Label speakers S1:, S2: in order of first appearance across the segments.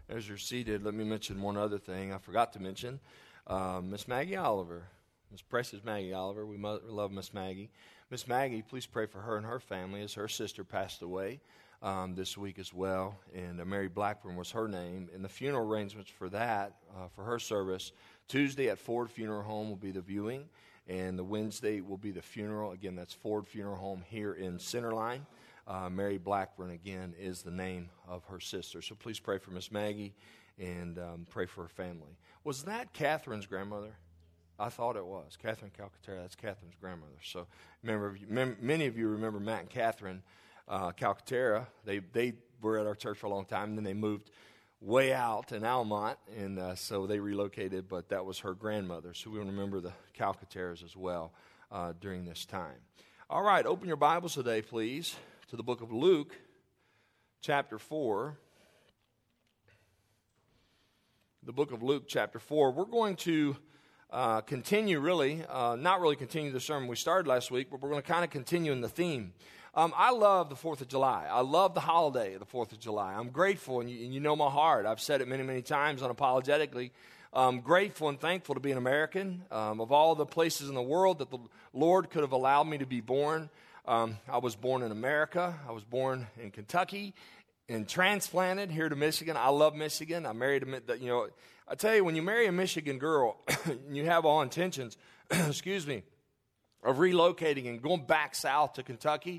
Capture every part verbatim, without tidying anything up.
S1: As you're seated, let me mention one other thing I forgot to mention. Uh, Miss Maggie Oliver, Miss Precious Maggie Oliver, we mo- love Miss Maggie. Miss Maggie, please pray for her and her family as her sister passed away um, this week as well. And uh, Mary Blackburn was her name. And the funeral arrangements for that, uh, for her service, Tuesday at Ford Funeral Home will be the viewing. And the Wednesday will be the funeral. Again, that's Ford Funeral Home here in Centerline. Uh, Mary Blackburn, again, is the name of her sister. So please pray for Miss Maggie and um, pray for her family. Was that Catherine's grandmother? I thought it was. Catherine Calcaterra, that's Catherine's grandmother. So remember, mem- many of you remember Matt and Catherine uh, Calcaterra. They, they were at our church for a long time, and then they moved way out in Almont, and uh, so they relocated, but that was her grandmother. So we remember the Calcaterras as well uh, during this time. All right, open your Bibles today, please, to the book of Luke, chapter four. The book of Luke, chapter four. We're going to uh, continue, really, uh, not really continue the sermon we started last week, but we're going to kind of continue in the theme. Um, I love the fourth of July. I love the holiday of the fourth of July. I'm grateful, and you, and you know my heart. I've said it many, many times unapologetically. I'm grateful and thankful to be an American. Um, of all the places in the world that the Lord could have allowed me to be born, Um, I was born in America. I was born in Kentucky and transplanted here to Michigan. I love Michigan. I married a, you know, I tell you, when you marry a Michigan girl, and you have all intentions, excuse me, of relocating and going back south to Kentucky,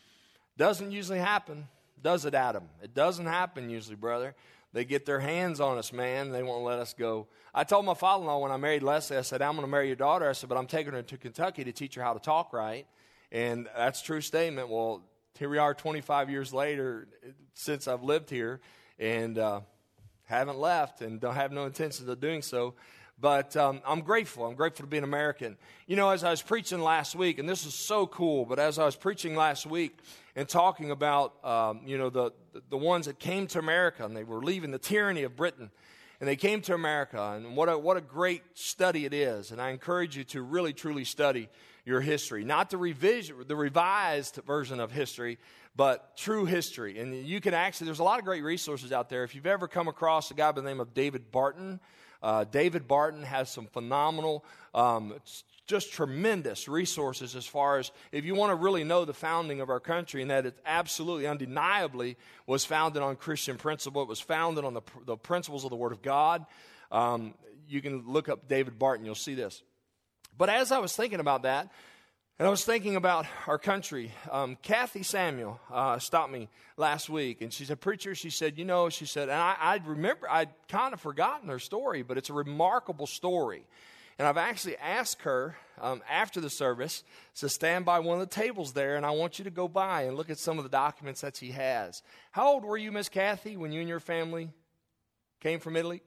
S1: doesn't usually happen, does it, Adam? It doesn't happen usually, brother. They get their hands on us, man. They won't let us go. I told my father-in-law when I married Leslie, I said, I'm going to marry your daughter. I said, but I'm taking her to Kentucky to teach her how to talk right. And that's a true statement. Well, here we are twenty-five years later since I've lived here and uh, haven't left and don't have no intentions of doing so. But um, I'm grateful. I'm grateful to be an American. You know, as I was preaching last week, and this is so cool, but as I was preaching last week and talking about, um, you know, the, the ones that came to America and they were leaving the tyranny of Britain, and they came to America, and what a, what a great study it is. And I encourage you to really, truly study your history. Not the revision, the revised version of history, but true history. And you can actually, there's a lot of great resources out there. If you've ever come across a guy by the name of David Barton, uh, David Barton has some phenomenal, um, just tremendous resources as far as if you want to really know the founding of our country, and that it absolutely, undeniably was founded on Christian principle. It was founded on the, the principles of the Word of God. Um, you can look up David Barton. You'll see this. But as I was thinking about that, and I was thinking about our country, um, Kathy Samuel uh, stopped me last week, and she said, preacher, she said, you know, she said, and I, I remember, I'd kind of forgotten her story, but it's a remarkable story. And I've actually asked her um, after the service to stand by one of the tables there, and I want you to go by and look at some of the documents that she has. How old were you, Miss Kathy, when you and your family came from Italy?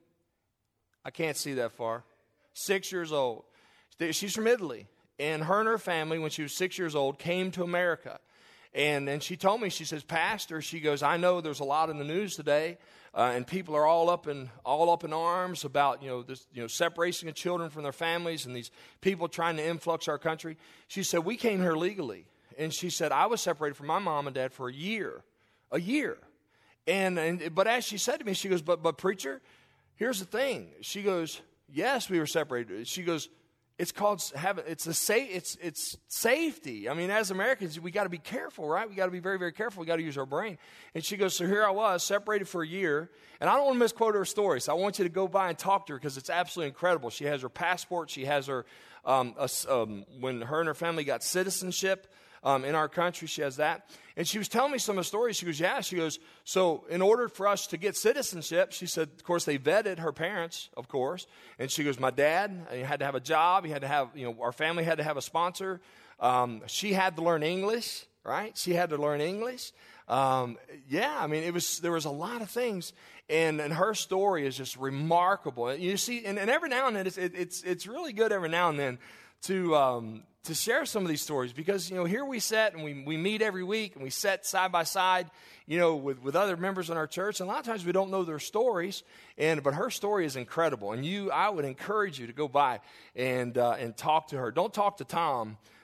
S1: I can't see that far. Six years old. She's from Italy, and her and her family, when she was six years old, came to America. And and she told me, she says, Pastor, she goes, I know there's a lot in the news today, uh, and people are all up in all up in arms about you know this you know separation of children from their families and these people trying to influx our country. She said, we came here legally, and she said, I was separated from my mom and dad for a year, a year. And and but as she said to me, she goes, but but preacher, here's the thing. She goes, yes, we were separated. She goes, It's called having. It's a sa- It's it's safety. I mean, as Americans, we got to be careful, right? We got to be very, very careful. We got to use our brain. And she goes, so here I was, separated for a year, and I don't want to misquote her story. So I want you to go by and talk to her because it's absolutely incredible. She has her passport. She has her um, a, um, when her and her family got citizenship um, in our country. She has that. And she was telling me some of the stories. She goes, yeah. She goes, so in order for us to get citizenship, she said, of course, they vetted her parents, of course. And she goes, my dad, he had to have a job. He had to have, you know, our family had to have a sponsor. Um, she had to learn English, right? She had to learn English. Um, yeah, I mean, it was, there was a lot of things. And, and her story is just remarkable. You see, and, and every now and then, it's, it, it's, it's really good every now and then to, um, to share some of these stories because, you know, here we sit and we, we meet every week and we sit side by side, you know, with, with other members in our church. And a lot of times we don't know their stories, and but her story is incredible. And you, I would encourage you to go by and uh, and talk to her. Don't talk to Tom,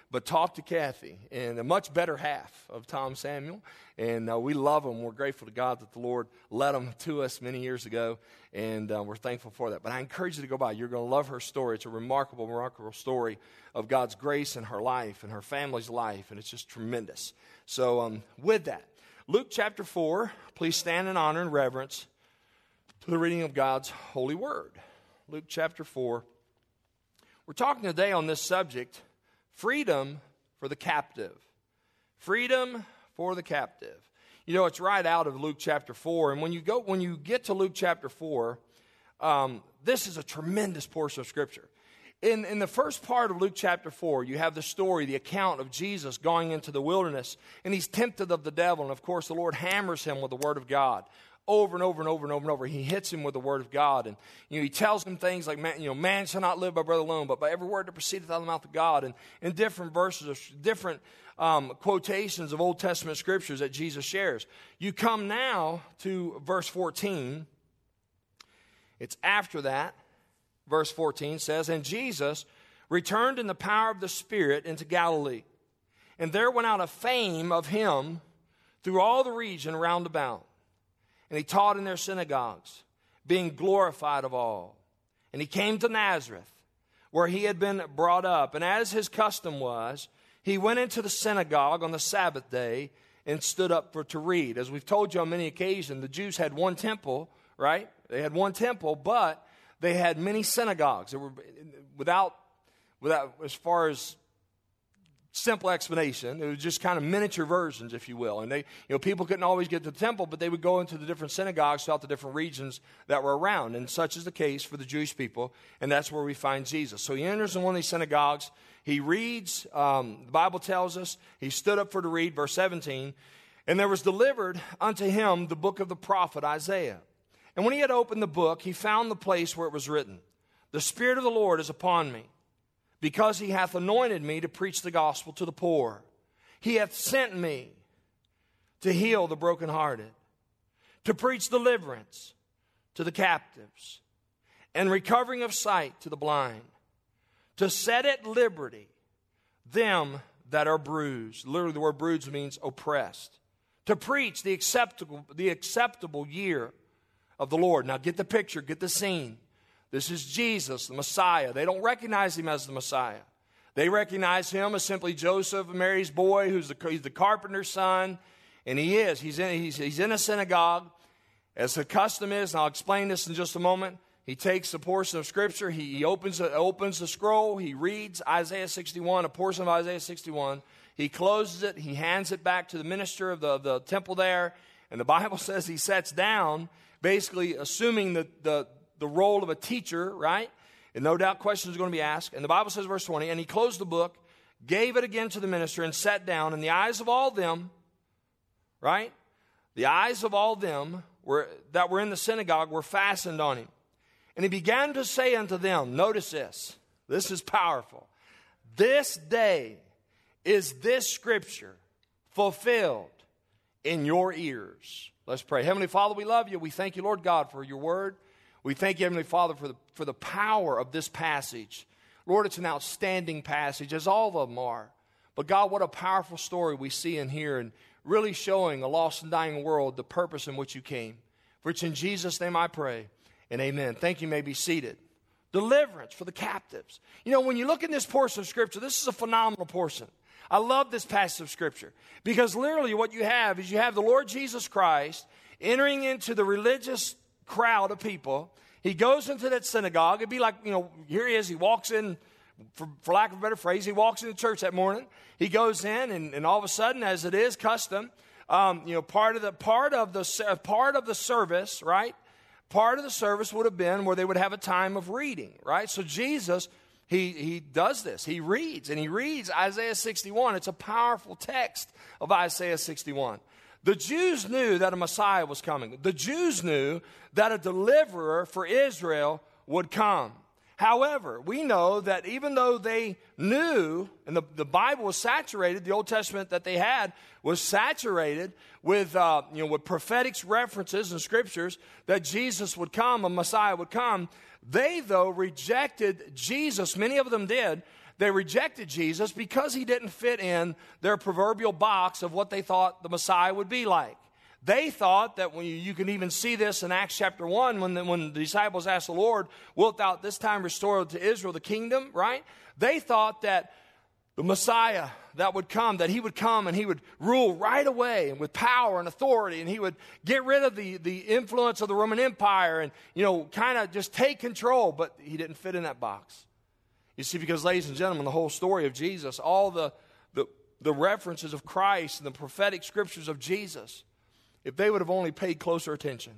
S1: but talk to Kathy, and a much better half of Tom Samuel. And uh, we love him. We're grateful to God that the Lord led him to us many years ago, and uh, we're thankful for that. But I encourage you to go by. You're going to love her story. It's a remarkable, remarkable story of God's grace in her life and her family's life, and it's just tremendous. So um, with that, Luke chapter four, please stand in honor and reverence to the reading of God's holy word. Luke chapter four. We're talking today on this subject, freedom for the captive. Freedom for the captive. You know, it's right out of Luke chapter four. And when you go, when you get to Luke chapter four, um, this is a tremendous portion of Scripture. In, in the first part of Luke chapter four, you have the story, the account of Jesus going into the wilderness, and he's tempted of the devil. And of course, the Lord hammers him with the word of God. Over and over and over and over and over. He hits him with the word of God. And you know, he tells him things like, man, you know, man shall not live by bread alone, but by every word that proceedeth out of the mouth of God. And in different verses, different um, quotations of Old Testament scriptures that Jesus shares. You come now to verse fourteen. It's after that. Verse fourteen says, and Jesus returned in the power of the Spirit into Galilee. And there went out a fame of him through all the region round about. And he taught in their synagogues, being glorified of all. And he came to Nazareth, where he had been brought up. And as his custom was, he went into the synagogue on the Sabbath day and stood up for to read. As we've told you on many occasions, the Jews had one temple, right? They had one temple, but they had many synagogues. They were without, without as far as simple explanation. It was just kind of miniature versions, if you will. And they, you know, people couldn't always get to the temple, but they would go into the different synagogues throughout the different regions that were around. And such is the case for the Jewish people, and that's where we find Jesus. So he enters in one of these synagogues. He reads, um, the Bible tells us, he stood up for to read, verse seventeen, and there was delivered unto him the book of the prophet Isaiah. And when he had opened the book, he found the place where it was written, the Spirit of the Lord is upon me, because he hath anointed me to preach the gospel to the poor. He hath sent me to heal the brokenhearted, to preach deliverance to the captives, and recovering of sight to the blind, to set at liberty them that are bruised. Literally, the word bruised means oppressed. To preach the acceptable, the acceptable year of the Lord. Now get the picture, get the scene. This is Jesus, the Messiah. They don't recognize him as the Messiah. They recognize him as simply Joseph, Mary's boy, who's the, he's the carpenter's son. And he is. He's in, he's, he's in a synagogue. As the custom is, and I'll explain this in just a moment, he takes a portion of Scripture. He, he opens, opens the scroll. He reads Isaiah sixty-one, a portion of Isaiah sixty-one. He closes it. He hands it back to the minister of the, the temple there. And the Bible says he sits down, basically assuming that the the role of a teacher, right? And no doubt questions are going to be asked. And the Bible says, verse twenty, and he closed the book, gave it again to the minister, and sat down. And the eyes of all them, right? The eyes of all them were, that were in the synagogue were fastened on him. And he began to say unto them, notice this, this is powerful. This day is this scripture fulfilled in your ears. Let's pray. Heavenly Father, we love you. We thank you, Lord God, for your word. We thank you, Heavenly Father, for the, for the power of this passage. Lord, it's an outstanding passage, as all of them are. But God, what a powerful story we see in here, and really showing a lost and dying world the purpose in which you came. For it's in Jesus' name I pray, and amen. Thank you. You may be seated. Deliverance for the captives. You know, when you look in this portion of Scripture, this is a phenomenal portion. I love this passage of Scripture, because literally what you have is you have the Lord Jesus Christ entering into the religious crowd of people. He goes into that synagogue. It'd be like, you know, here he is. He walks in, for, for lack of a better phrase, he walks into church that morning. He goes in, and, and all of a sudden, as it is custom, um, you know, part of the part of the part of the service, right? Part of the service would have been where they would have a time of reading, right? So Jesus, he he does this. He reads, and he reads Isaiah sixty-one. It's a powerful text of Isaiah sixty-one. The Jews knew that a Messiah was coming. The Jews knew that a deliverer for Israel would come. However, we know that even though they knew, and the, the Bible was saturated, the Old Testament that they had was saturated with, uh, you know, with prophetic references and scriptures that Jesus would come, a Messiah would come. They, though, rejected Jesus. Many of them did. They rejected Jesus because he didn't fit in their proverbial box of what they thought the Messiah would be like. They thought that when you, you can even see this in Acts chapter one, when the, when the disciples asked the Lord, wilt thou this time restore to Israel the kingdom, right? They thought that the Messiah that would come, that he would come and he would rule right away and with power and authority, and he would get rid of the, the influence of the Roman Empire and, you know, kind of just take control, but he didn't fit in that box. You see, because, ladies and gentlemen, the whole story of Jesus, all the, the, the references of Christ and the prophetic scriptures of Jesus, if they would have only paid closer attention,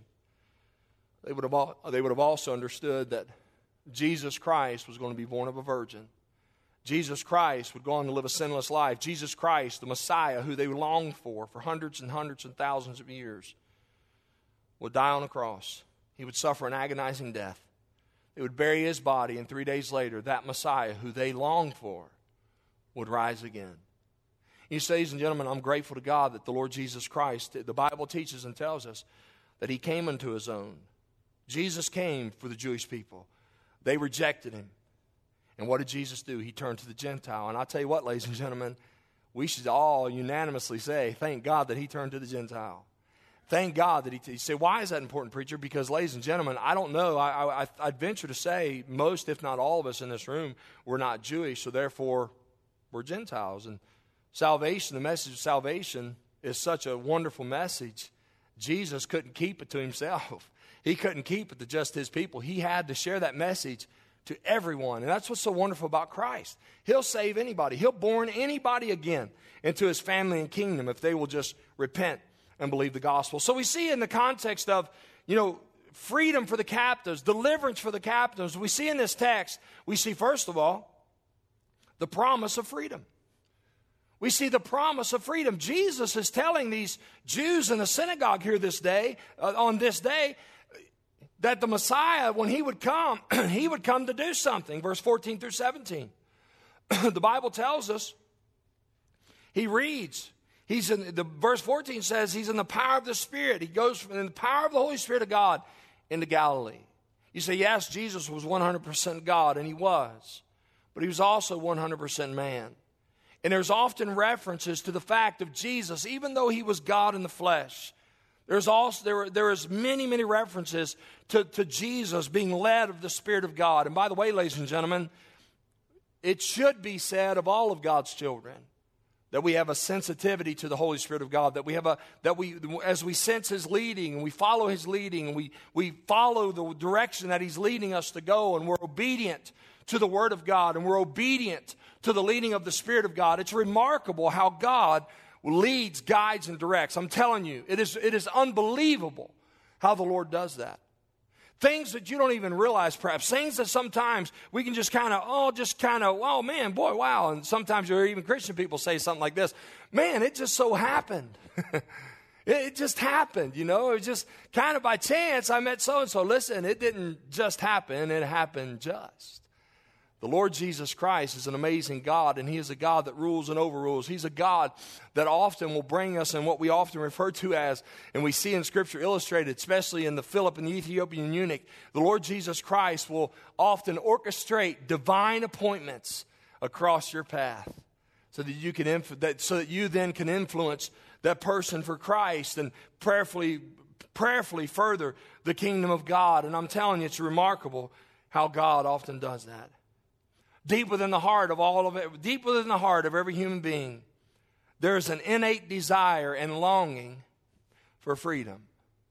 S1: they would have, all, they would have also understood that Jesus Christ was going to be born of a virgin. Jesus Christ would go on to live a sinless life. Jesus Christ, the Messiah, who they longed for for hundreds and hundreds and thousands of years, would die on a cross. He would suffer an agonizing death. They would bury his body, and three days later, that Messiah, who they longed for, would rise again. You see, ladies and gentlemen, I'm grateful to God that the Lord Jesus Christ, the Bible teaches and tells us that he came unto his own. Jesus came for the Jewish people. They rejected him. And what did Jesus do? He turned to the Gentile. And I'll tell you what, ladies and gentlemen, we should all unanimously say, thank God that he turned to the Gentile. Thank God that he, t- you say, why is that important, preacher? Because, ladies and gentlemen, I don't know. I, I, I'd venture to say most, if not all of us in this room, we're not Jewish, so therefore we're Gentiles. And salvation, the message of salvation is such a wonderful message. Jesus couldn't keep it to himself. He couldn't keep it to just his people. He had to share that message to everyone. And that's what's so wonderful about Christ. He'll save anybody. He'll born anybody again into his family and kingdom if they will just repent and believe the gospel. So we see in the context of, you know, freedom for the captives, deliverance for the captives, we see in this text, we see first of all, the promise of freedom. We see the promise of freedom. Jesus is telling these Jews in the synagogue here this day, uh, on this day, that the Messiah, when he would come, he would come to do something. Verse fourteen through seventeen. The Bible tells us, he reads, he's in, the verse fourteen says, he's in the power of the Spirit. He goes in the power of the Holy Spirit of God into Galilee. You say, yes, Jesus was one hundred percent God, and he was. But he was also one hundred percent man. And there's often references to the fact of Jesus, even though he was God in the flesh, There's also there, there is many, many references to, to Jesus being led of the Spirit of God. And by the way, ladies and gentlemen, it should be said of all of God's children that we have a sensitivity to the Holy Spirit of God, that we have a that we as we sense his leading and we follow his leading and we, we follow the direction that he's leading us to go, and we're obedient to the Word of God and we're obedient to the leading of the Spirit of God. It's remarkable how God leads, guides, and directs. I'm telling you, it is, it is unbelievable how the Lord does that. Things that you don't even realize, perhaps. Things that sometimes we can just kind of, oh, just kind of, oh, man, boy, wow. And sometimes you hear even Christian people say something like this. Man, it just so happened. it, it just happened, you know. It was just kind of by chance I met so-and-so. Listen, it didn't just happen. It happened just. The Lord Jesus Christ is an amazing God, and he is a God that rules and overrules. He's a God that often will bring us in what we often refer to as, and we see in Scripture illustrated, especially in the Philip and the Ethiopian eunuch, the Lord Jesus Christ will often orchestrate divine appointments across your path so that you can inf- that, so that you then can influence that person for Christ and prayerfully, prayerfully further the kingdom of God. And I'm telling you, it's remarkable how God often does that. Deep within the heart of all of it, deep within the heart of every human being, there is an innate desire and longing for freedom.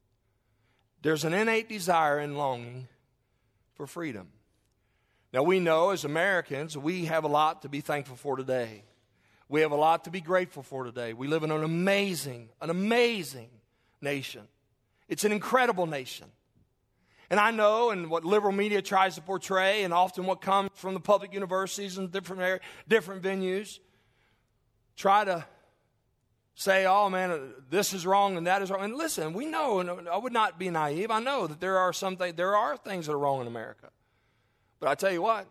S1: There's an innate desire and longing for freedom. Now we know as Americans, we have a lot to be thankful for today. We have a lot to be grateful for today. We live in an amazing, an amazing nation. It's an incredible nation. And I know, and what liberal media tries to portray, and often what comes from the public universities and different areas, different venues, try to say, oh man, this is wrong and that is wrong. And listen, we know, and I would not be naive, I know that there are some th- there are things that are wrong in America. But I tell you what,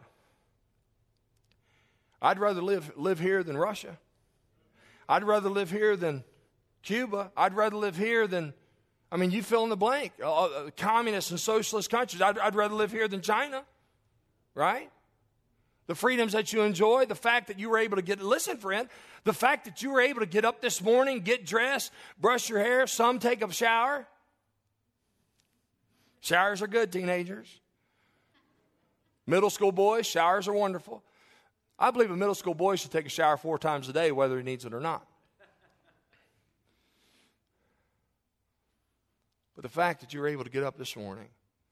S1: I'd rather live live here than Russia. I'd rather live here than Cuba. I'd rather live here than, I mean, you fill in the blank. Uh, communist and socialist countries. I'd, I'd rather live here than China, right? the freedoms that you enjoy, the fact that you were able to get, listen, friend, the fact that you were able to get up this morning, get dressed, brush your hair, some take a shower. Showers are good, teenagers. Middle school boys, showers are wonderful. I believe a middle school boy should take a shower four times a day, whether he needs it or not. But the fact that you were able to get up this morning,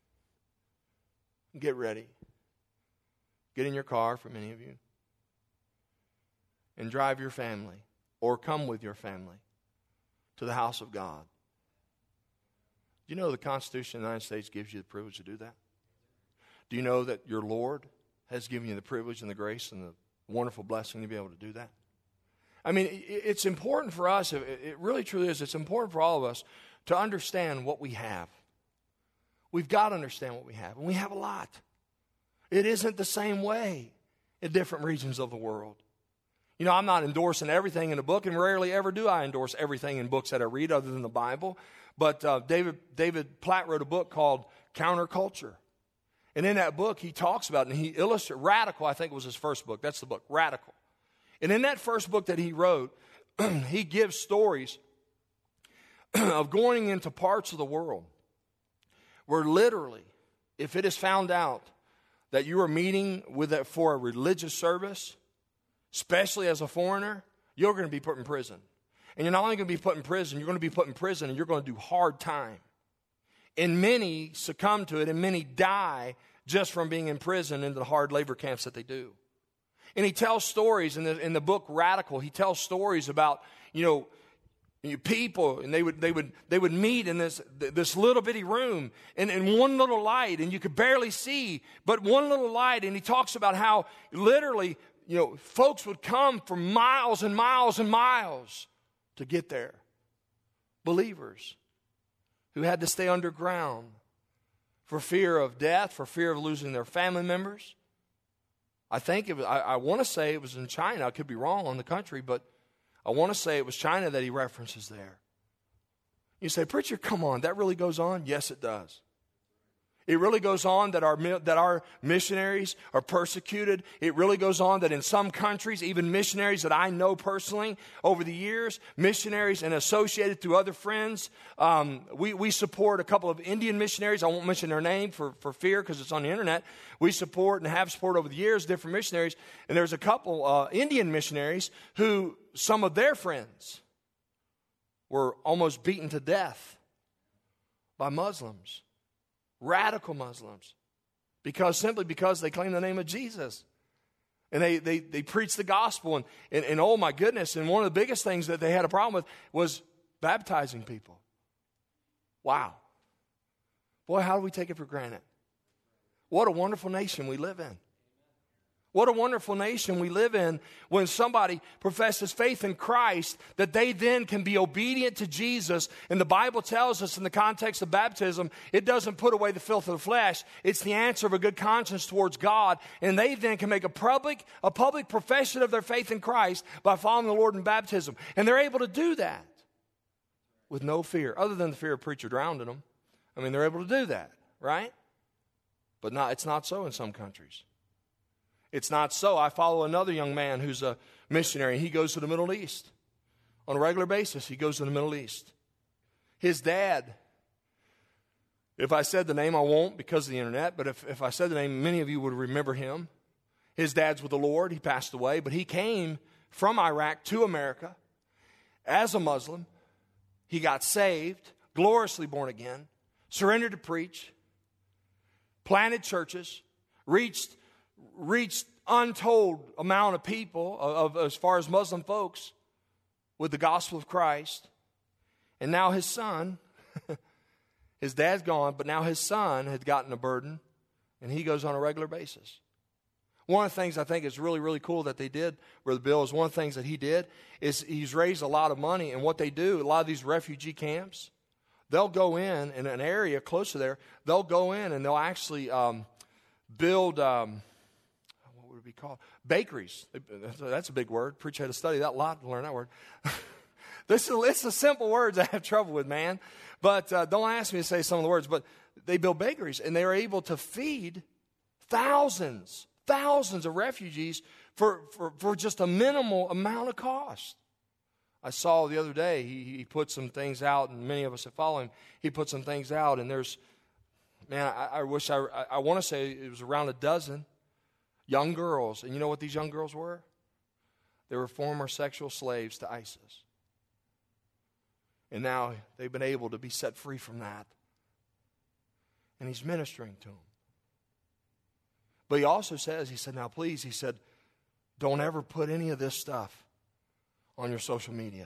S1: get ready, get in your car for many of you, and drive your family or come with your family to the house of God. Do you know the Constitution of the United States gives you the privilege to do that? Do you know that your Lord has given you the privilege and the grace and the wonderful blessing to be able to do that? I mean, it's important for us, it really truly is, it's important for all of us to understand what we have. We've got to understand what we have, and we have a lot. It isn't the same way in different regions of the world. You know, I'm not endorsing everything in a book, and rarely ever do I endorse everything in books that I read other than the Bible. But uh, David, David Platt wrote a book called Counterculture. And in that book, he talks about it, and he illustrates, Radical, I think was his first book. That's the book, Radical. And in that first book that he wrote, he gives stories of going into parts of the world where literally, if it is found out that you are meeting with a, for a religious service, especially as a foreigner, you're going to be put in prison. And you're not only going to be put in prison, you're going to be put in prison and you're going to do hard time. And many succumb to it, and many die just from being in prison into the hard labor camps that they do. And he tells stories in the in the book Radical. He tells stories about, you know, people, and they would they would they would meet in this this little bitty room, and in one little light, and you could barely see, but one little light. And he talks about how literally, you know, folks would come for miles and miles and miles to get there. Believers who had to stay underground for fear of death, for fear of losing their family members. I think it was, I, I want to say it was in China. I could be wrong on the country, but I want to say it was China that he references there. You say, preacher, come on, that really goes on? Yes, it does. It really goes on that our that our missionaries are persecuted. It really goes on that in some countries, even missionaries that I know personally over the years, missionaries and associated through other friends, um, we, we support a couple of Indian missionaries. I won't mention their name for, for fear because it's on the internet. We support and have supported over the years different missionaries. And there's a couple uh, Indian missionaries who some of their friends were almost beaten to death by Muslims. Radical Muslims, because simply because they claim the name of Jesus. And they, they, they preach the gospel. And, and, and oh my goodness, and one of the biggest things that they had a problem with was baptizing people. Wow. Boy, how do we take it for granted? What a wonderful nation we live in. What a wonderful nation we live in when somebody professes faith in Christ, that they then can be obedient to Jesus. And the Bible tells us in the context of baptism, it doesn't put away the filth of the flesh. It's the answer of a good conscience towards God. And they then can make a public, a public profession of their faith in Christ by following the Lord in baptism. And they're able to do that with no fear, other than the fear of preacher drowning them. I mean, they're able to do that, right? But not, it's not so in some countries. It's not so. I follow another young man who's a missionary. He goes to the Middle East. On a regular basis, he goes to the Middle East. His dad, if I said the name, I won't because of the internet, but if, if I said the name, many of you would remember him. His dad's with the Lord. He passed away, but he came from Iraq to America as a Muslim. He got saved, gloriously born again, surrendered to preach, planted churches, reached reached untold amount of people of, of as far as Muslim folks with the gospel of Christ. And now his son, his dad's gone, but now his son has gotten a burden, and he goes on a regular basis. One of the things I think is really, really cool that they did, Brother Bill, is one of the things that he did is he's raised a lot of money, and what they do, a lot of these refugee camps, they'll go in, in an area close to there, they'll go in and they'll actually um, build... Um, would be called bakeries. That's a big word. Preacher had to study that a lot to learn that word. This is it's the simple words I have trouble with, man. But uh, don't ask me to say some of the words. But they build bakeries, and they are able to feed thousands, thousands of refugees for, for, for just a minimal amount of cost. I saw the other day, he, he put some things out, and many of us that follow him, he put some things out, and there's, man, I, I wish I, I, I want to say it was around a dozen young girls. And you know what these young girls were? They were former sexual slaves to ISIS. And now they've been able to be set free from that. And he's ministering to them. But he also says, he said, now please, he said, don't ever put any of this stuff on your social media.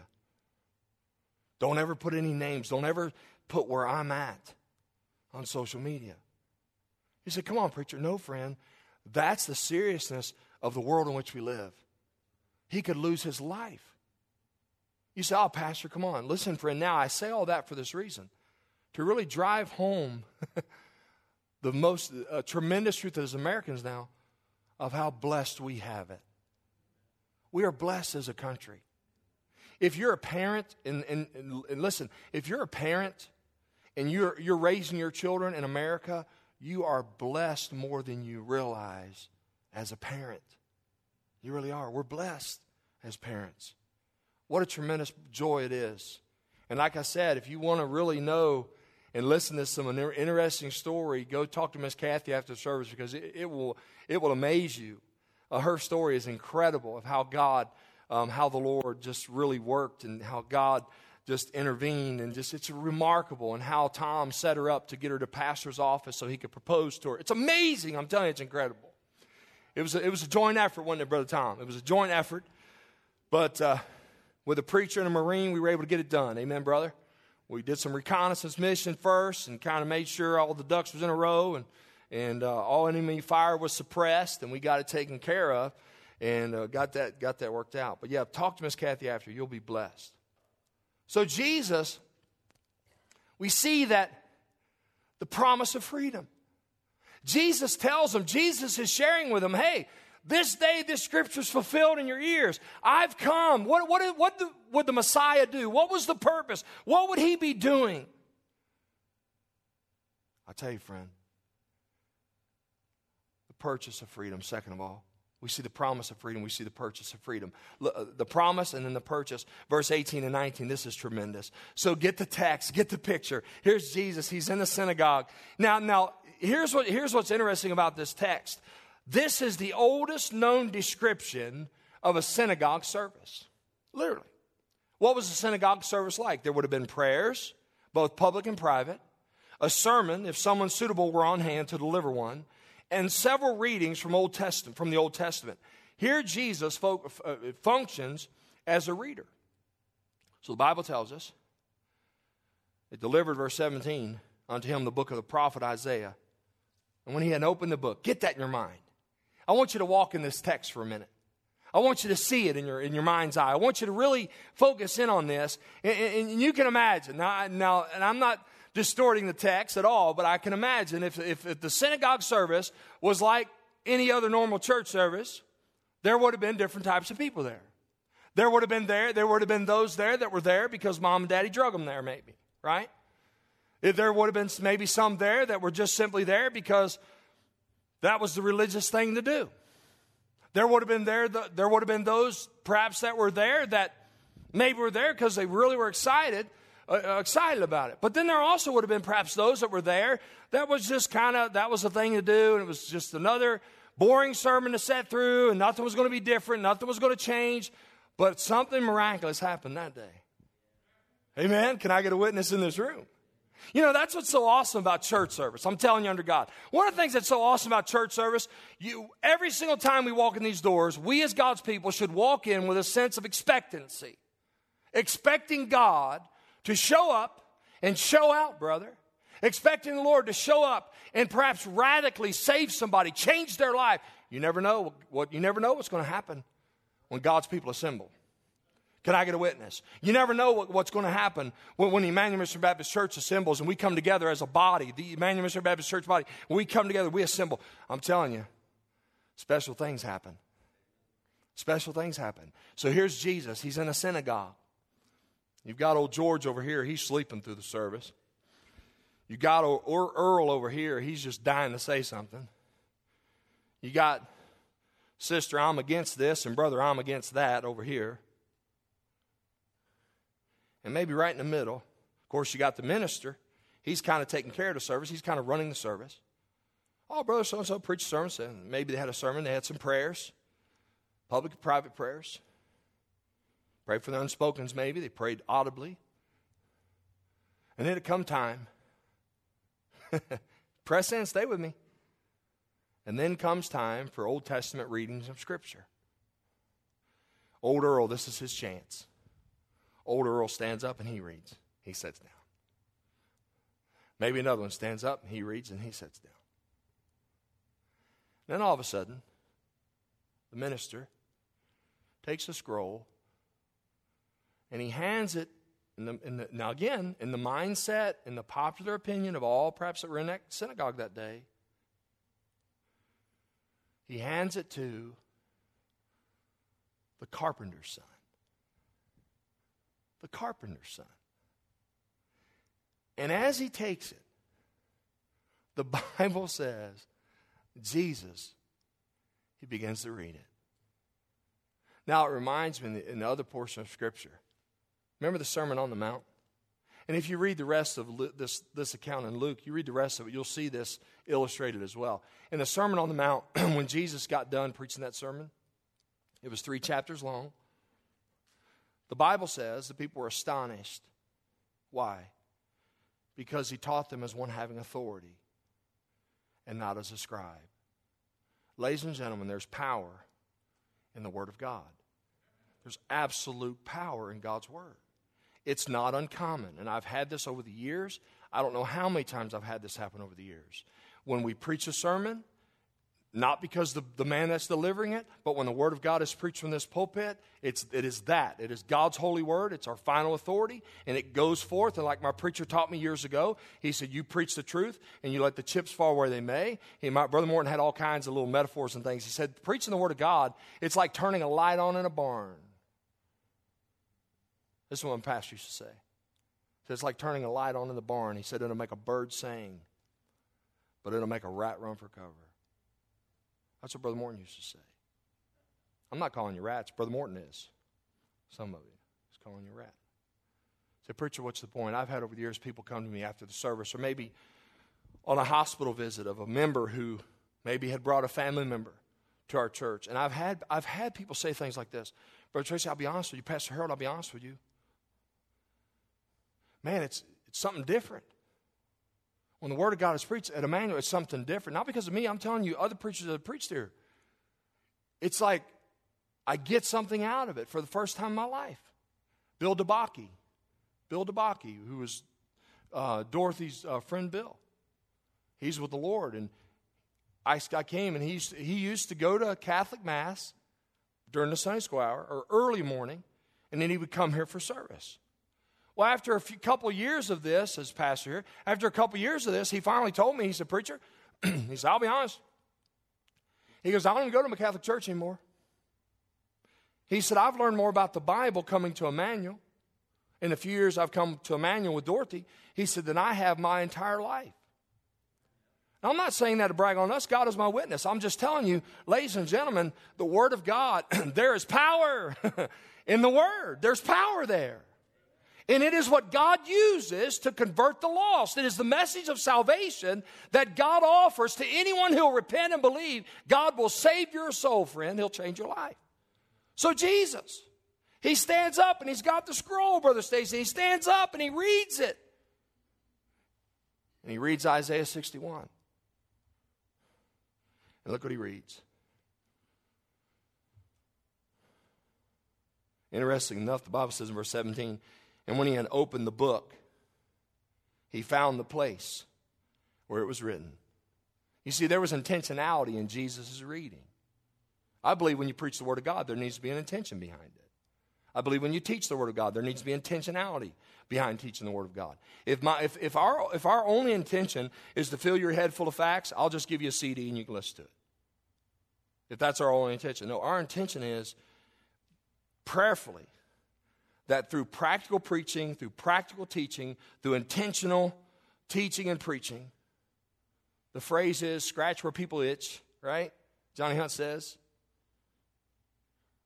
S1: Don't ever put any names. Don't ever put where I'm at on social media. He said, come on, preacher. No, friend. That's the seriousness of the world in which we live. He could lose his life. You say, oh, pastor, come on. Listen, friend, now I say all that for this reason. To really drive home the most uh, tremendous truth as Americans now of how blessed we have it. We are blessed as a country. If you're a parent, and, and, and listen, if you're a parent and you're, you're raising your children in America, you are blessed more than you realize as a parent. You really are. We're blessed as parents. What a tremendous joy it is. And like I said, if you want to really know and listen to some interesting story, go talk to Miss Kathy after the service, because it, it will it will amaze you. Uh, her story is incredible of how God, um, how the Lord just really worked, and how God just intervened, and just it's remarkable, and how Tom set her up to get her to pastor's office so he could propose to her. It's amazing. I'm telling you, it's incredible. It was a, it was a joint effort, wasn't it, Brother Tom? It was a joint effort, but uh, with a preacher and a Marine, we were able to get it done. Amen, brother? We did some reconnaissance mission first and kind of made sure all the ducks was in a row, and, and uh, all enemy fire was suppressed, and we got it taken care of, and uh, got that got that worked out. But yeah, talk to Miss Kathy after. You'll be blessed. So Jesus, we see that the promise of freedom. Jesus tells them, Jesus is sharing with them, hey, this day this scripture is fulfilled in your ears. I've come. What, what, what the, would the Messiah do? What was the purpose? What would he be doing? I'll tell you, friend, the purchase of freedom, second of all. We see the promise of freedom. We see the purchase of freedom. The promise and then the purchase. Verse eighteen and nineteen, this is tremendous. So get the text, get the picture. Here's Jesus. He's in the synagogue. Now, now here's what, here's what's interesting about this text. This is the oldest known description of a synagogue service. Literally. What was a synagogue service like? There would have been prayers, both public and private, a sermon, if someone suitable were on hand to deliver one, and several readings from Old Testament, from the Old Testament. Here Jesus fo- uh, functions as a reader. So the Bible tells us, it delivered, verse seventeen, unto him the book of the prophet Isaiah. And when he had opened the book, get that in your mind. I want you to walk in this text for a minute. I want you to see it in your in your mind's eye. I want you to really focus in on this. And, and, and you can imagine. Now, now, and I'm not distorting the text at all, but I can imagine if, if, if the synagogue service was like any other normal church service, there would have been different types of people there. There would have been there, there would have been those there that were there because mom and daddy drug them there, maybe, right? If there would have been maybe some there that were just simply there because that was the religious thing to do. There would have been there, there would have been those perhaps that were there that maybe were there because they really were excited, uh, excited about it. But then there also would have been perhaps those that were there that was just kind of, that was a thing to do, and it was just another boring sermon to sit through, and nothing was going to be different, nothing was going to change, but something miraculous happened that day. Amen? Can I get a witness in this room? You know, that's what's so awesome about church service. I'm telling you under God. One of the things that's so awesome about church service, you, every single time we walk in these doors, we as God's people should walk in with a sense of expectancy. Expecting God to show up and show out, brother. Expecting the Lord to show up and perhaps radically save somebody, change their life. You never know what you never know what's going to happen when God's people assemble. Can I get a witness? You never know what, what's going to happen when, when the Emmanuel Missionary Baptist Church assembles and we come together as a body, the Emmanuel Missionary Baptist Church body. When we come together, we assemble. I'm telling you, special things happen. Special things happen. So here's Jesus. He's in a synagogue. You've got old George over here. He's sleeping through the service. You got old Earl over here. He's just dying to say something. You got Sister, I'm against this, and brother, I'm against that over here. And maybe right in the middle, of course, you got the minister. He's kind of taking care of the service. He's kind of running the service. Oh, brother so-and-so preached a sermon. So maybe they had a sermon. They had some prayers, public and private prayers. Prayed for the unspokens maybe. They prayed audibly. And then it come time. Press in, stay with me. And then comes time for Old Testament readings of Scripture. Old Earl, this is his chance. Old Earl stands up and he reads. He sits down. Maybe another one stands up and he reads and he sits down. Then all of a sudden, the minister takes a scroll and he hands it, in the, in the, now again, in the mindset, in the popular opinion of all perhaps that were in that synagogue that day, he hands it to the carpenter's son. The carpenter's son. And as he takes it, the Bible says, Jesus, he begins to read it. Now it reminds me in the, in the other portion of Scripture, remember the Sermon on the Mount? And if you read the rest of this, this account in Luke, you read the rest of it, you'll see this illustrated as well. In the Sermon on the Mount, when Jesus got done preaching that sermon, it was three chapters long. The Bible says the people were astonished. Why? Because he taught them as one having authority and not as a scribe. Ladies and gentlemen, there's power in the Word of God. There's absolute power in God's Word. It's not uncommon, and I've had this over the years. I don't know how many times I've had this happen over the years. When we preach a sermon, not because the, the man that's delivering it, but when the Word of God is preached from this pulpit, it's, it is that. It is God's holy Word. It's our final authority, and it goes forth. And like my preacher taught me years ago, he said, you preach the truth, and you let the chips fall where they may. He, my, Brother Morton had all kinds of little metaphors and things. He said, preaching the Word of God, it's like turning a light on in a barn. This is what my pastor used to say. He said, it's like turning a light on in the barn. He said, it'll make a bird sing, but it'll make a rat run for cover. That's what Brother Morton used to say. I'm not calling you rats. Brother Morton is. Some of you. He's calling you a rat. I said, preacher, what's the point? I've had over the years people come to me after the service, or maybe on a hospital visit of a member who maybe had brought a family member to our church. And I've had I've had people say things like this. Brother Tracy, I'll be honest with you. Pastor Harold, I'll be honest with you. Man, it's it's something different. When the Word of God is preached at Emmanuel, it's something different. Not because of me. I'm telling you, other preachers that have preached here. It's like I get something out of it for the first time in my life. Bill DeBacke. Bill DeBacke, who was uh, Dorothy's uh, friend Bill. He's with the Lord. And I, I came, and he used, to, he used to go to a Catholic Mass during the Sunday school hour, or early morning, and then he would come here for service. Well, after a few, couple of years of this, as pastor here, after a couple of years of this, he finally told me, he said, preacher, he said, I'll be honest. He goes, I don't even go to my Catholic church anymore. He said, I've learned more about the Bible coming to Emmanuel. In the few years I've come to Emmanuel with Dorothy, he said, than I have my entire life. Now, I'm not saying that to brag on us. God is my witness. I'm just telling you, ladies and gentlemen, the Word of God, there is power in the Word. There's power there. And it is what God uses to convert the lost. It is the message of salvation that God offers to anyone who will repent and believe. God will save your soul, friend. He'll change your life. So Jesus, he stands up and he's got the scroll, Brother Stacy. He stands up and he reads it. And he reads Isaiah sixty-one. And look what he reads. Interesting enough, the Bible says in verse seventeen, and when he had opened the book, he found the place where it was written. You see, there was intentionality in Jesus' reading. I believe when you preach the Word of God, there needs to be an intention behind it. I believe when you teach the Word of God, there needs to be intentionality behind teaching the Word of God. If my if, if our if our only intention is to fill your head full of facts, I'll just give you a C D and you can listen to it. If that's our only intention. No, our intention is prayerfully that through practical preaching, through practical teaching, through intentional teaching and preaching, the phrase is scratch where people itch, right? Johnny Hunt says.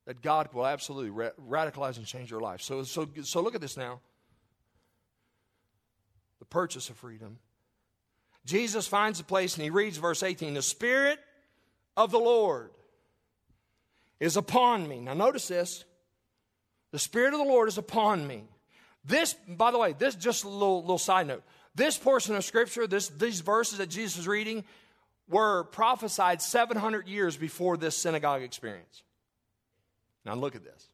S1: that God will absolutely ra- radicalize and change your life. So, so, so look at this now. The purchase of freedom. Jesus finds a place and he reads verse eighteen. The Spirit of the Lord is upon me. Now notice this. The Spirit of the Lord is upon me. This, by the way, this just a little, little side note. This portion of Scripture, this, these verses that Jesus is reading, were prophesied seven hundred years before this synagogue experience. Now look at this.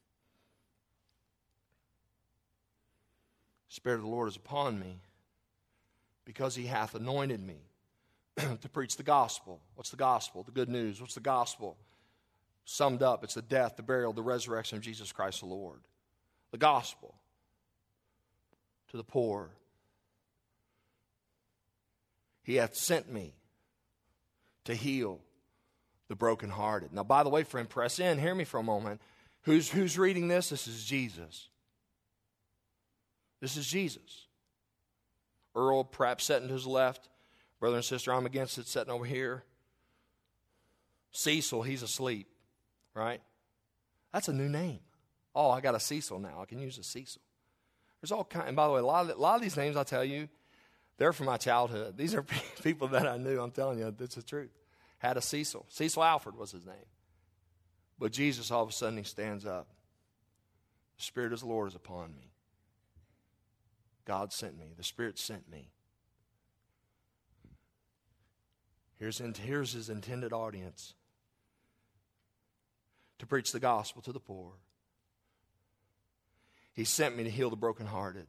S1: The Spirit of the Lord is upon me because he hath anointed me to preach the gospel. What's the gospel? The good news. What's the gospel? Summed up, it's the death, the burial, the resurrection of Jesus Christ the Lord. The gospel to the poor. He hath sent me to heal the brokenhearted. Now, by the way, friend, press in. Hear me for a moment. Who's, who's reading this? This is Jesus. This is Jesus. Earl, perhaps sitting to his left. Brother and sister, I'm against it, sitting over here. Cecil, he's asleep, right? That's a new name. Oh, I got a Cecil now. I can use a Cecil. There's all kind. And by the way, a lot of, a lot of these names, I'll tell you, they're from my childhood. These are people that I knew. I'm telling you, it's the truth. Had a Cecil. Cecil Alford was his name. But Jesus, all of a sudden, he stands up. The Spirit of the Lord is upon me. God sent me. The Spirit sent me. Here's, here's his intended audience. To preach the gospel to the poor. He sent me to heal the brokenhearted.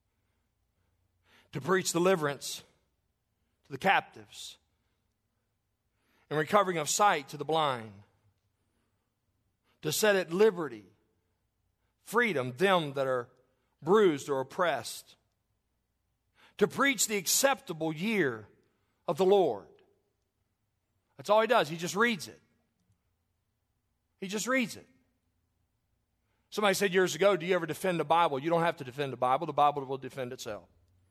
S1: To preach deliverance to the captives. And recovering of sight to the blind. To set at liberty, freedom, them that are bruised or oppressed. To preach the acceptable year of the Lord. That's all he does. He just reads it. He just reads it. Somebody said years ago, do you ever defend the Bible? You don't have to defend the Bible. The Bible will defend itself.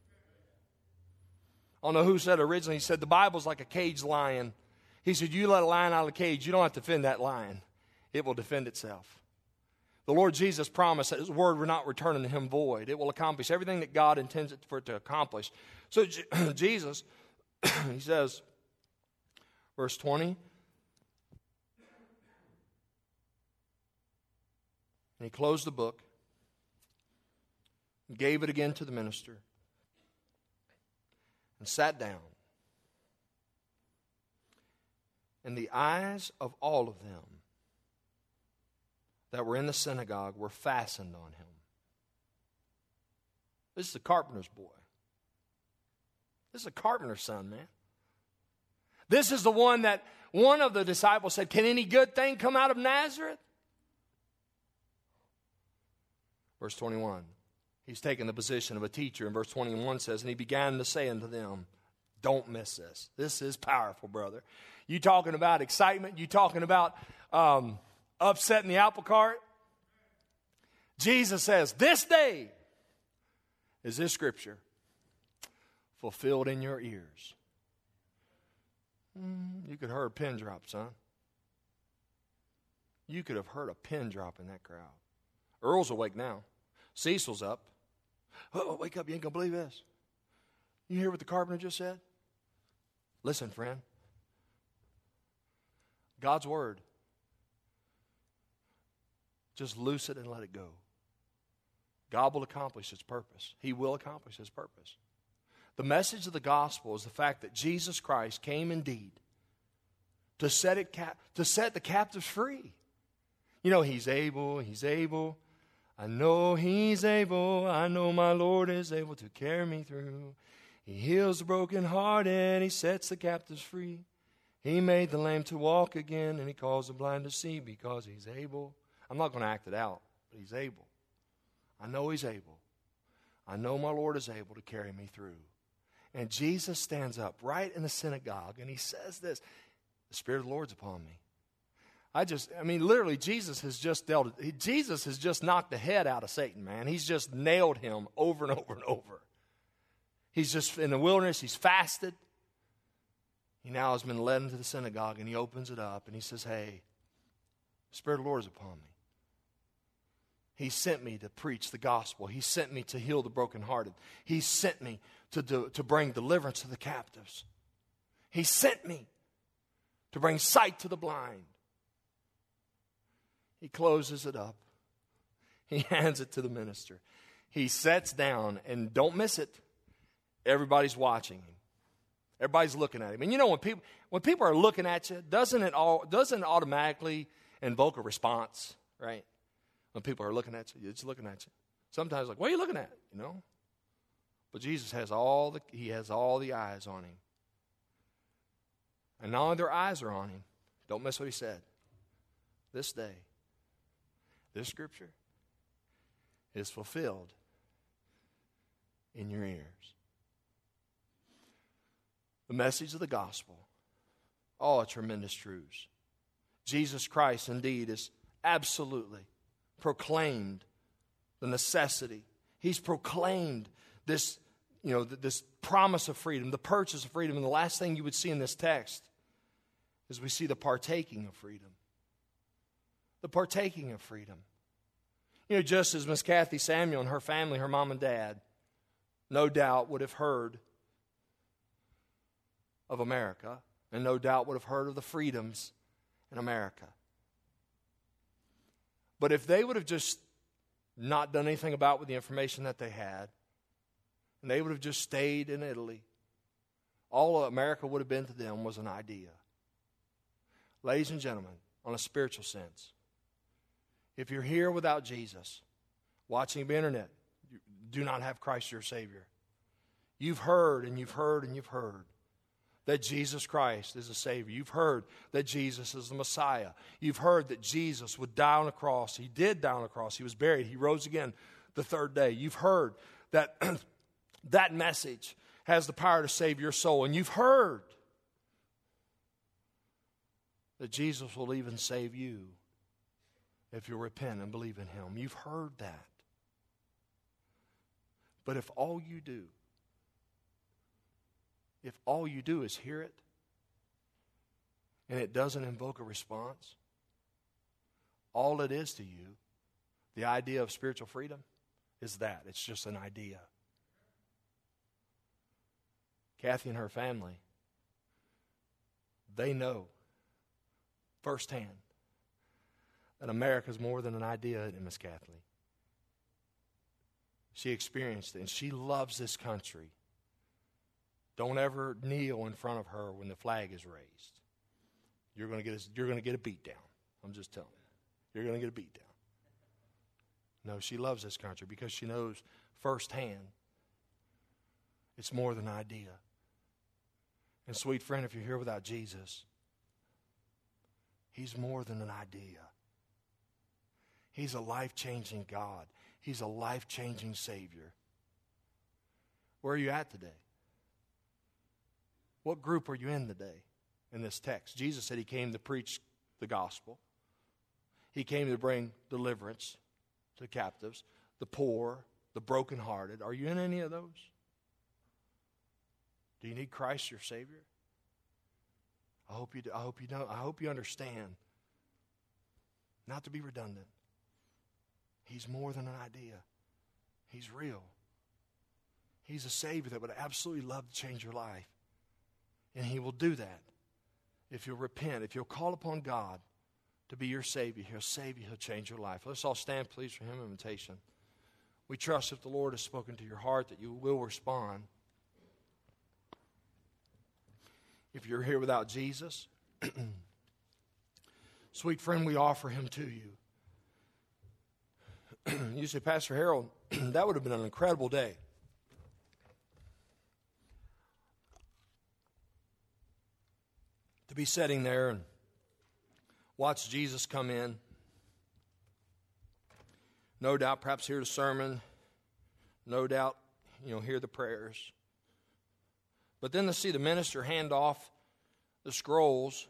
S1: I don't know who said originally. He said the Bible's like a caged lion. He said, you let a lion out of the cage, you don't have to defend that lion. It will defend itself. The Lord Jesus promised that his word will not return unto him void. It will accomplish everything that God intends it for it to accomplish. So Jesus, he says, verse twenty, and he closed the book, and gave it again to the minister, and sat down. And the eyes of all of them that were in the synagogue were fastened on him. This is the carpenter's boy. This is a carpenter's son, man. This is the one that one of the disciples said, can any good thing come out of Nazareth? Verse twenty-one, he's taken the position of a teacher. And verse twenty-one says, and he began to say unto them, don't miss this. This is powerful, brother. You talking about excitement? You talking about um, upsetting the apple cart? Jesus says, this day is this scripture fulfilled in your ears. Mm, you could have heard a pin drop, son. You could have heard a pin drop in that crowd. Earl's awake now. Cecil's up. Oh, wake up. You ain't going to believe this. You hear what the carpenter just said? Listen, friend. God's word. Just loose it and let it go. God will accomplish its purpose. He will accomplish his purpose. The message of the gospel is the fact that Jesus Christ came indeed to set it cap- to set the captives free. You know, he's able, he's able. I know he's able. I know my Lord is able to carry me through. He heals the brokenhearted. He sets the captives free. He made the lame to walk again, and he calls the blind to see because he's able. I'm not going to act it out, but he's able. I know he's able. I know my Lord is able to carry me through. And Jesus stands up right in the synagogue, and he says this, the Spirit of the Lord's upon me. I just, I mean, literally, Jesus has just dealt, he, Jesus has just knocked the head out of Satan, man. He's just nailed him over and over and over. He's just in the wilderness, he's fasted. He now has been led into the synagogue, and he opens it up, and he says, hey, The Spirit of the Lord is upon me. He sent me to preach the gospel. He sent me to heal the brokenhearted. He sent me to, do, to bring deliverance to the captives. He sent me to bring sight to the blind. He closes it up. He hands it to the minister. He sits down, and don't miss it. Everybody's watching him. Everybody's looking at him. And you know, when people when people are looking at you, doesn't it all doesn't it automatically invoke a response, right? When people are looking at you, it's looking at you. Sometimes like, what are you looking at? You know? But Jesus has all the he has all the eyes on him. And not only their eyes are on him, don't miss what he said. This day, this scripture is fulfilled in your ears. The message of the gospel, all tremendous truths. Jesus Christ indeed is absolutely proclaimed the necessity. He's proclaimed this, you know, this promise of freedom, the purchase of freedom. And the last thing you would see in this text is we see the partaking of freedom. The partaking of freedom. You know, just as Miss Kathy Samuel and her family, her mom and dad, no doubt would have heard of America, and no doubt would have heard of the freedoms in America. But if they would have just not done anything about with the information that they had, and they would have just stayed in Italy, all America would have been to them was an idea. Ladies and gentlemen, on a spiritual sense, if you're here without Jesus, watching the internet, you do not have Christ your Savior. You've heard and you've heard and you've heard that Jesus Christ is a Savior. You've heard that Jesus is the Messiah. You've heard that Jesus would die on a cross. He did die on a cross. He was buried. He rose again the third day. You've heard that that message has the power to save your soul. And you've heard that Jesus will even save you if you repent and believe in Him. You've heard that. But if all you do If all you do is hear it, and it doesn't invoke a response, all it is to you, the idea of spiritual freedom, is that. It's just an idea. Kathy and her family, they know firsthand that America is more than an idea in Miss Kathy. She experienced it, and she loves this country. Don't ever kneel in front of her when the flag is raised. You're going to get a, you're going to get a beat down. I'm just telling you. You're going to get a beat down. No, she loves this country because she knows firsthand it's more than an idea. And sweet friend, if you're here without Jesus, He's more than an idea. He's a life-changing God. He's a life-changing Savior. Where are you at today? What group are you in today in this text? Jesus said He came to preach the gospel. He came to bring deliverance to the captives, the poor, the brokenhearted. Are you in any of those? Do you need Christ your Savior? I hope you do. I hope you know. I hope you understand. Not to be redundant. He's more than an idea. He's real. He's a Savior that would absolutely love to change your life. And He will do that if you'll repent, if you'll call upon God to be your Savior. He'll save you. He'll change your life. Let's all stand, please, for hymn invitation. We trust if the Lord has spoken to your heart that you will respond. If you're here without Jesus, sweet friend, we offer Him to you. You say, Pastor Harold, that would have been an incredible day. To be sitting there and watch Jesus come in. No doubt, perhaps hear the sermon. No doubt, you know, hear the prayers. But then to see the minister hand off the scrolls,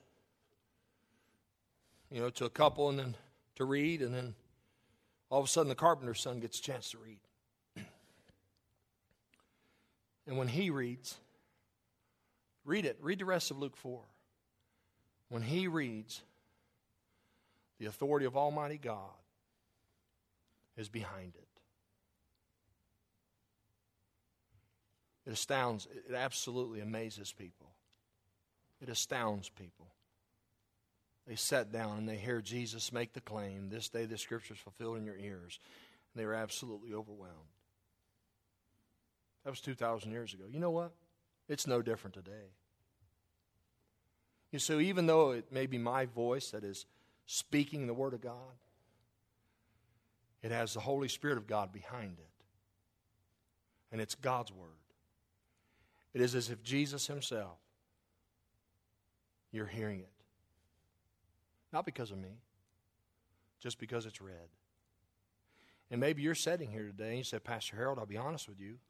S1: you know, to a couple and then to read, and then all of a sudden the carpenter's son gets a chance to read. And when he reads, read it. Read the rest of Luke four. When he reads, the authority of Almighty God is behind it. It astounds, it absolutely amazes people. It astounds people. They sat down and they hear Jesus make the claim, this day the Scripture is fulfilled in your ears. And they were absolutely overwhelmed. That was two thousand years ago. You know what? It's no different today. You so even though it may be my voice that is speaking the Word of God, it has the Holy Spirit of God behind it. And it's God's Word. It is as if Jesus Himself, you're hearing it. Not because of me, just because it's read. And maybe you're sitting here today and you said, Pastor Harold, I'll be honest with you.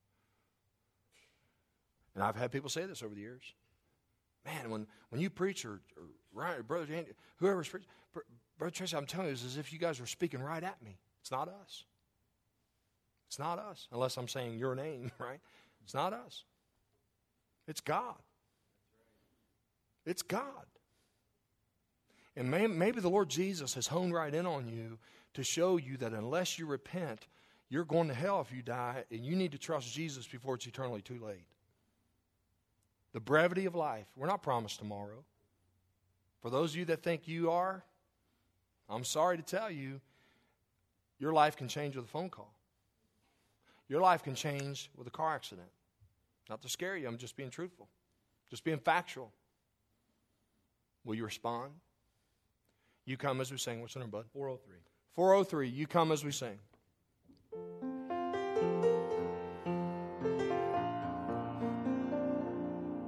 S1: And I've had people say this over the years. Man, when, when you preach, or, or Ryan, or Brother Andy, whoever's preaching, Brother Tracy, I'm telling you, it's as if you guys were speaking right at me. It's not us. It's not us, unless I'm saying your name, right? It's not us. It's God. It's God. And may, maybe the Lord Jesus has honed right in on you to show you that unless you repent, you're going to hell if you die, and you need to trust Jesus before it's eternally too late. The brevity of life. We're not promised tomorrow. For those of you that think you are, I'm sorry to tell you, your life can change with a phone call. Your life can change with a car accident. Not to scare you, I'm just being truthful. Just being factual. Will you respond? You come as we sing. What's the number, bud?
S2: four oh three.
S1: four oh three. You come as we sing.